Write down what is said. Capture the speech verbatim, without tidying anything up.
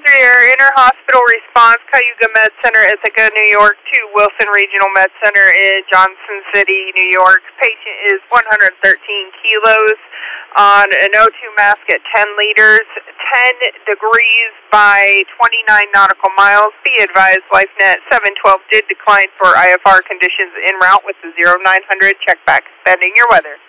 for your inter-hospital response, Cayuga Med Center, Ithaca, New York, to Wilson Regional Med Center in Johnson City, New York. Patient is one hundred thirteen kilos on an O two mask at ten liters, ten degrees by twenty-nine nautical miles. Be advised, LifeNet seven twelve did decline for I F R conditions en route with the zero nine hundred checkback. Sending your weather.